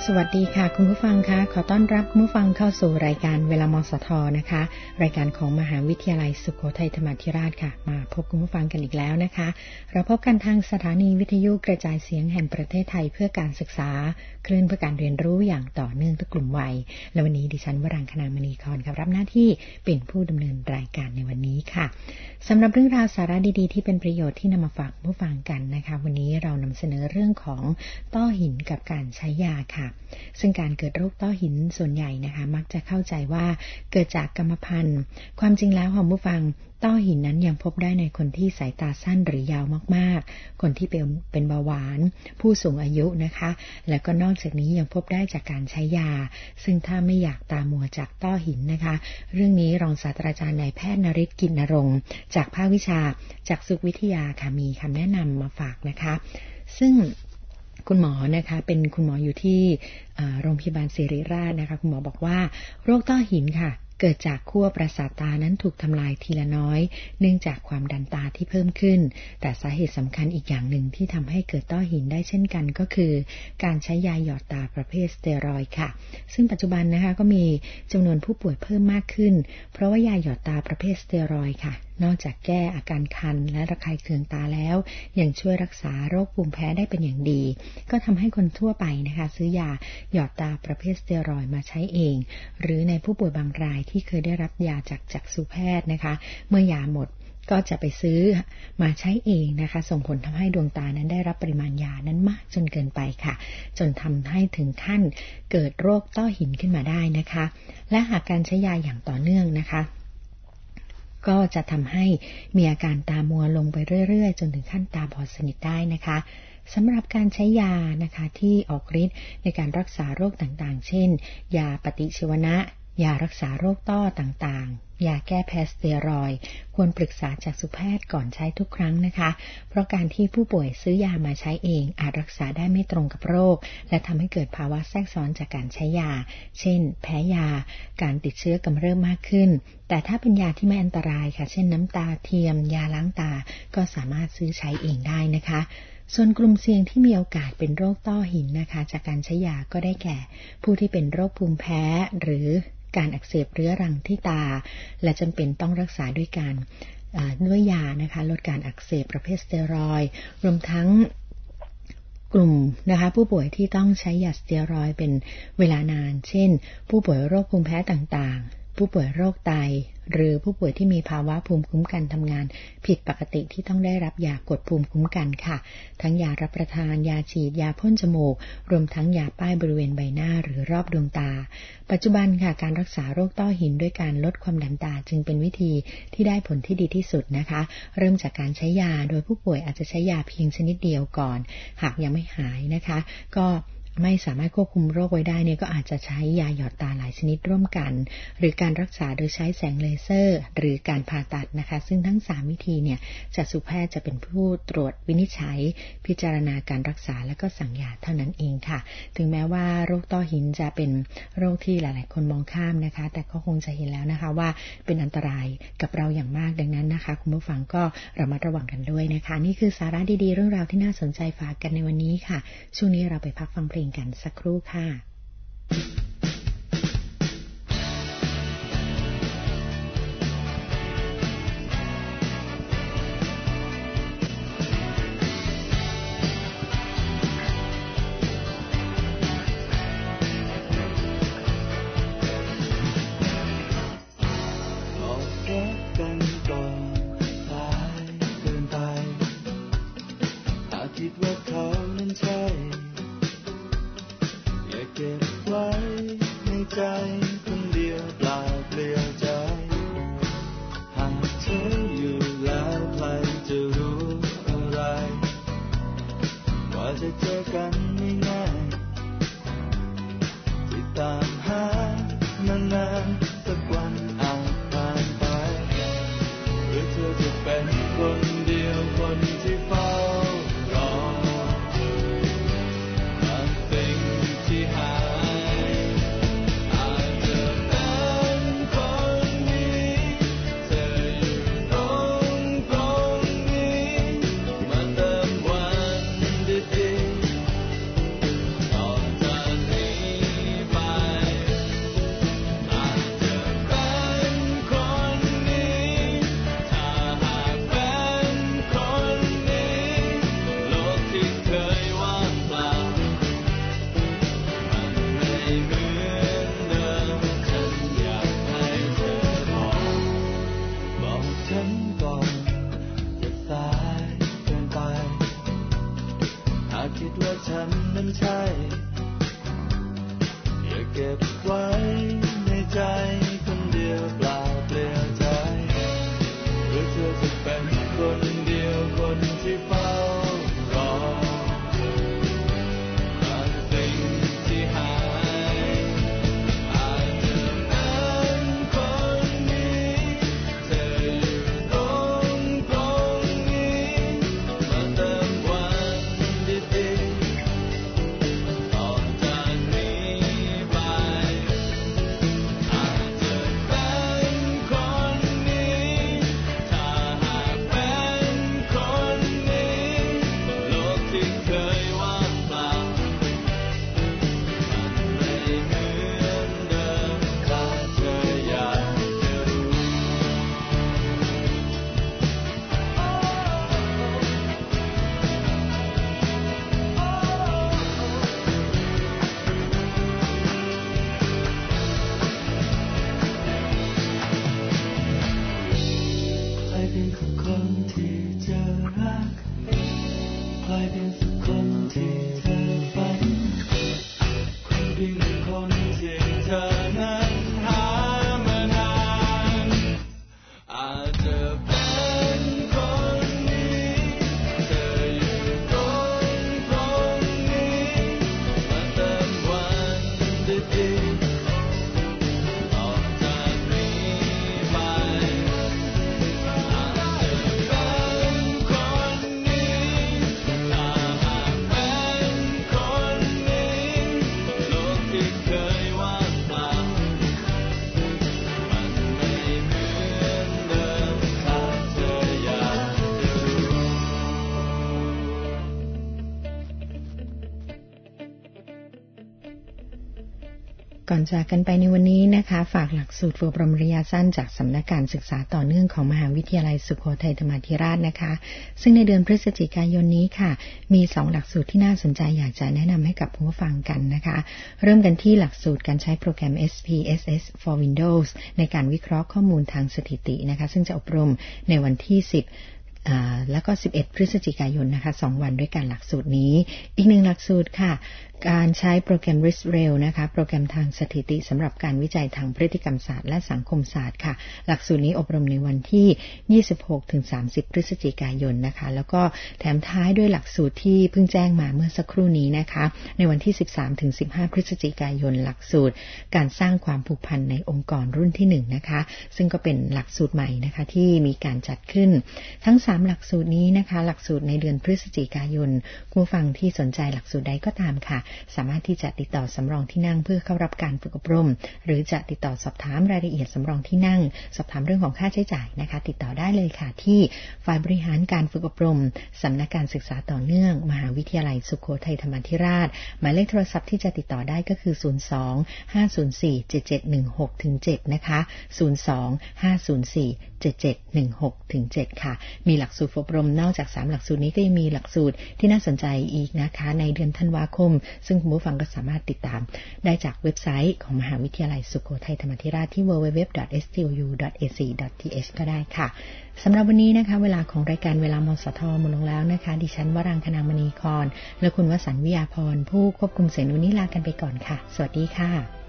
สวัสดีค่ะคุณผู้ฟังคะขอต้อนรับคุณผู้ฟังเข้าสู่รายการเวลามสทนะคะรายการของมหาวิทยาลัยสุโขทัยธรรมาธิราชค่ะมาพบคุณผู้ฟังกันอีกแล้วนะคะเราพบกันทางสถานีวิทยุกระจายเสียงแห่งประเทศไทยเพื่อการศึกษาคลื่นเพื่อการเรียนรู้อย่างต่อเนื่องทุกกลุ่มวัยและวันนี้ดิฉันวรังคณามณีครครับรับหน้าที่เป็นผู้ดำเนินรายการในวันนี้ค่ะสำหรับเรื่องราวสาระดีๆที่เป็นประโยชน์ที่นำมาฝากผู้ฟังกันนะคะวันนี้เรานำเสนอเรื่องของต้อหินกับการใช้ยาค่ะซึ่งการเกิดโรคต้อหินส่วนใหญ่นะคะมักจะเข้าใจว่าเกิดจากกรรมพันธุ์ความจริงแล้วของผู้ฟังต้อหินนั้นยังพบได้ในคนที่สายตาสั้นหรือยาวมากๆคนที่เป็นเบาหวานผู้สูงอายุนะคะและก็นอกจากนี้ยังพบได้จากการใช้ยาซึ่งถ้าไม่อยากตามัวจากต้อหินนะคะเรื่องนี้รองศาสตราจารย์นายแพทย์นฤทธิ์ กินนรงค์จากภาควิชาจักษุวิทยาค่ะมีคำแนะนำมาฝากนะคะซึ่งคุณหมอนะคะเป็นคุณหมออยู่ที่โรงพยาบาลศิริราชนะคะคุณหมอบอกว่าโรคต้อหินค่ะเกิดจากขั้วประสาทตานั้นถูกทำลายทีละน้อยเนื่องจากความดันตาที่เพิ่มขึ้นแต่สาเหตุสำคัญอีกอย่างหนึ่งที่ทำให้เกิดต้อหินได้เช่นกันก็คือการใช้ยาหยอดตาประเภทสเตียรอยด์ค่ะซึ่งปัจจุบันนะคะก็มีจำนวนผู้ป่วยเพิ่มมากขึ้นเพราะว่ายาหยอดตาประเภทสเตียรอยด์ค่ะนอกจากแก้อาการคันและระคายเคืองตาแล้วยังช่วยรักษาโรคภูมิแพ้ได้เป็นอย่างดีก็ทำให้คนทั่วไปนะคะซื้อยาหยอดตาประเภทสเตียรอยด์มาใช้เองหรือในผู้ป่วยบางรายที่เคยได้รับยาจากจักษุแพทย์นะคะเมื่อยาหมดก็จะไปซื้อมาใช้เองนะคะส่งผลทำให้ดวงตานั้นได้รับปริมาณยานั้นมากจนเกินไปค่ะจนทำให้ถึงขั้นเกิดโรคต้อหินขึ้นมาได้นะคะและหากการใช้ยาอย่างต่อเนื่องนะคะก็จะทำให้มีอาการตามัวลงไปเรื่อยๆจนถึงขั้นตาบอดสนิทได้นะคะสำหรับการใช้ยานะคะที่ออกฤทธิ์ในการรักษาโรคต่างๆเช่นยาปฏิชีวนะยารักษาโรคต้อต่างๆยาแก้แพ้สเตียรอยด์ควรปรึกษาจักษุแพทย์ก่อนใช้ทุกครั้งนะคะเพราะการที่ผู้ป่วยซื้อยามาใช้เองอาจรักษาได้ไม่ตรงกับโรคและทำให้เกิดภาวะแทรกซ้อนจากการใช้ยาเช่นแพ้ยาการติดเชื้อกำเริบมากขึ้นแต่ถ้าเป็นยาที่ไม่อันตรายค่ะเช่นน้ำตาเทียมยาล้างตาก็สามารถซื้อใช้เองได้นะคะส่วนกลุ่มเสี่ยงที่มีโอกาสเป็นโรคต้อหินนะคะจากการใช้ยาก็ได้แก่ผู้ที่เป็นโรคภูมิแพ้หรือการอักเสบเรื้อรังที่ตาและจำเป็นต้องรักษาด้วยยานะคะลดการอักเสบประเภทสเตียรอยด์รวมทั้งกลุ่มนะคะผู้ป่วยที่ต้องใช้ยาสเตียรอยด์เป็นเวลานานเช่นผู้ป่วยโรคภูมิแพ้ต่างๆผู้ป่วยโรคไตหรือผู้ป่วยที่มีภาวะภูมิคุ้มกันทำงานผิดปกติที่ต้องได้รับยากดภูมิคุ้มกันค่ะทั้งยารับประทานยาฉีดยาพ่นจมูกรวมทั้งยาป้ายบริเวณใบหน้าหรือรอบดวงตาปัจจุบันค่ะการรักษาโรคต้อหินด้วยการลดความดันตาจึงเป็นวิธีที่ได้ผลที่ดีที่สุดนะคะเริ่มจากการใช้ยาโดยผู้ป่วยอาจจะใช้ยาเพียงชนิดเดียวก่อนหากยังไม่หายนะคะก็ไม่สามารถควบคุมโรคไว้ได้เนี่ยก็อาจจะใช้ยาหยอดตาหลายชนิดร่วมกันหรือการรักษาโดยใช้แสงเลเซอร์หรือการผ่าตัดนะคะซึ่งทั้ง3วิธีเนี่ยจักษุแพทย์จะเป็นผู้ตรวจวินิจฉัยพิจารณาการรักษาและก็สั่งยาเท่านั้นเองค่ะถึงแม้ว่าโรคต้อหินจะเป็นโรคที่หลายๆคนมองข้ามนะคะแต่ก็คงจะเห็นแล้วนะคะว่าเป็นอันตรายกับเราอย่างมากดังนั้นนะคะคุณผู้ฟังก็ระมัดระวังกันด้วยนะคะนี่คือสาระดีๆเรื่องราวที่น่าสนใจฝากกันในวันนี้ค่ะช่วงนี้เราไปพักฟังเพลงกันสักครู่ค่ะเฉันนั้นใช่อย่าเก็บไว้ในใจคนเดียวเปล่าเปลี่ยวใจหรือเธอจะเป็นคนเดียวคนที่เฝ้ารอบางสิ่งที่หายอาจจะเป็นคนนี้เธออยู่ตรงนี้มาเติมวันดีๆต่อจากนี้ไปอาจจะเป็นคนนี้ถ้าหากเป็นคนนี้โลกที่เคยว่างเปล่ามันไม่เหมือนเดิมถ้าเธออยากจะรู้ใครเป็นสักคนที่จะรักใครเป็นสักคนที่เธอฝันใครเป็นคนที่เธอนั้นหามานานอาจจะเป็นคนนี้เธออยู่ตรงนี้มาเติมวันดีๆต่อจากนี้ไปอาจจะเป็นคนนี้ถ้าหากเป็นคนนี้โลกที่เคยว่างเปล่ามันไม่เหมือนเดิมถ้าเธออยากจะรู้ก่อนจากกันไปในวันนี้นะคะฝากหลักสูตรฝึกอบรมระยะสั้นจากสำนักการศึกษาต่อเนื่องของมหาวิทยาลัยสุโขทัยธรรมาธิราชนะคะซึ่งในเดือนพฤศจิกายนนี้ค่ะมี2หลักสูตรที่น่าสนใจอยากจะแนะนำให้กับผู้ฟังกันนะคะเริ่มกันที่หลักสูตรการใช้โปรแกรม SPSS for Windows ในการวิเคราะห์ข้อมูลทางสถิตินะคะซึ่งจะอบรมในวันที่10แล้วก็11พฤศจิกายนนะคะ2วันด้วยกันหลักสูตรนี้อีก1หลักสูตรค่ะการใช้โปรแกรม RISRail นะคะโปรแกรมทางสถิติสำหรับการวิจัยทางพฤติกรรมศาสตร์และสังคมศาสตร์ค่ะหลักสูตรนี้อบรมในวันที่26-30พฤศจิกายนนะคะแล้วก็แถมท้ายด้วยหลักสูตรที่เพิ่งแจ้งมาเมื่อสักครู่นี้นะคะในวันที่13-15พฤศจิกายนหลักสูตรการสร้างความผูกพันในองค์กรรุ่นที่1นะคะซึ่งก็เป็นหลักสูตรใหม่นะคะที่มีการจัดขึ้นทั้ง3หลักสูตรนี้นะคะหลักสูตรในเดือนพฤศจิกายนผู้ฟังที่สนใจหลักสูตรใดก็ตามค่ะสามารถที่จะติดต่อสำรองที่นั่งเพื่อเข้ารับการฝึกอบรมหรือจะติดต่อสอบถามรายละเอียดสำรองที่นั่งสอบถามเรื่องของค่าใช้จ่ายนะคะติดต่อได้เลยค่ะที่ฝ่ายบริหารการฝึกอบรมสำนักการศึกษาต่อเนื่องมหาวิทยาลัยสุโขทัยธรรมาธิราชหมายเลขโทรศัพท์ที่จะติดต่อได้ก็คือ02-504-7716-7นะคะ02-504-7716-7ค่ะมีหลักสูตรอบรมนอกจาก3หลักสูตรนี้ก็ยังมีหลักสูตรที่น่าสนใจอีกนะคะในเดือนธันวาคมซึ่งคุณผู้ฟังก็สามารถติดตามได้จากเว็บไซต์ของมหาวิทยาลัยสุโขทัยธรรมาธิราชที่ www.stu.ac.th ก็ได้ค่ะสำหรับวันนี้นะคะเวลาของรายการเวลามสทหมดลงแล้วนะคะดิฉันวรังคณามณีครและคุณวสันต์วิยาพรผู้ควบคุมเสียงวันนี้ลากันไปก่อนค่ะสวัสดีค่ะ